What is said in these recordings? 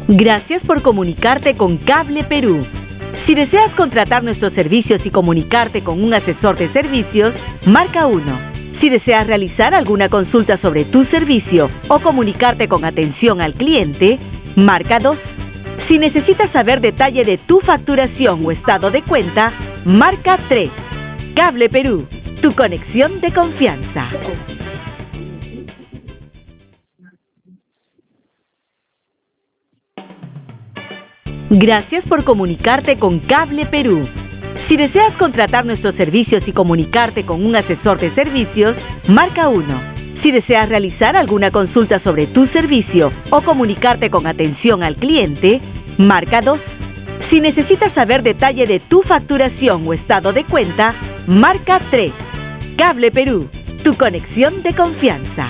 Gracias por comunicarte con Cable Perú. Si deseas contratar nuestros servicios y comunicarte con un asesor de servicios, marca 1. Si deseas realizar alguna consulta sobre tu servicio o comunicarte con atención al cliente, marca 2. Si necesitas saber detalle de tu facturación o estado de cuenta, marca 3. Cable Perú, tu conexión de confianza. Gracias por comunicarte con Cable Perú. Si deseas contratar nuestros servicios y comunicarte con un asesor de servicios, marca 1. Si deseas realizar alguna consulta sobre tu servicio o comunicarte con atención al cliente, marca 2. Si necesitas saber detalle de tu facturación o estado de cuenta, marca 3. Cable Perú, tu conexión de confianza.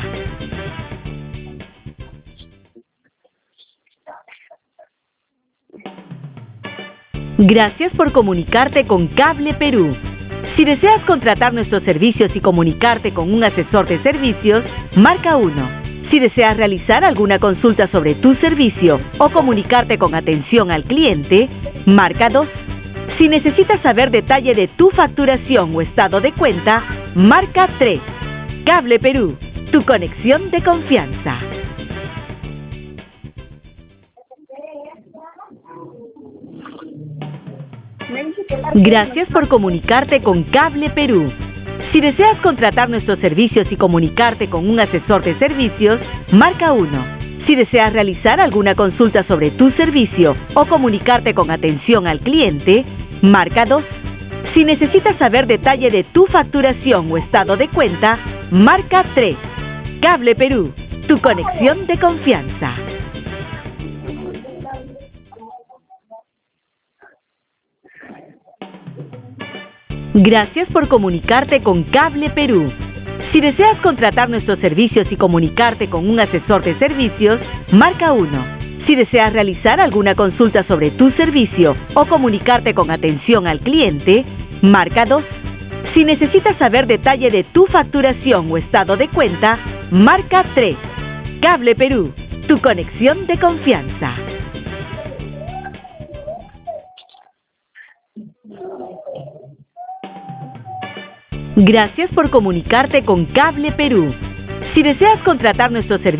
Gracias por comunicarte con Cable Perú. Si deseas contratar nuestros servicios y comunicarte con un asesor de servicios, marca 1. Si deseas realizar alguna consulta sobre tu servicio o comunicarte con atención al cliente, marca 2. Si necesitas saber detalle de tu facturación o estado de cuenta, marca 3. Cable Perú, tu conexión de confianza. Gracias por comunicarte con Cable Perú. Si deseas contratar nuestros servicios y comunicarte con un asesor de servicios, marca 1. Si deseas realizar alguna consulta sobre tu servicio o comunicarte con atención al cliente, marca 2. Si necesitas saber detalle de tu facturación o estado de cuenta, marca 3. Cable Perú, tu conexión de confianza. Gracias por comunicarte con Cable Perú. Si deseas contratar nuestros servicios y comunicarte con un asesor de servicios, marca 1. Si deseas realizar alguna consulta sobre tu servicio o comunicarte con atención al cliente, marca 2. Si necesitas saber detalle de tu facturación o estado de cuenta, marca 3. Cable Perú, tu conexión de confianza. Gracias por comunicarte con Cable Perú. Si deseas contratar nuestros servicios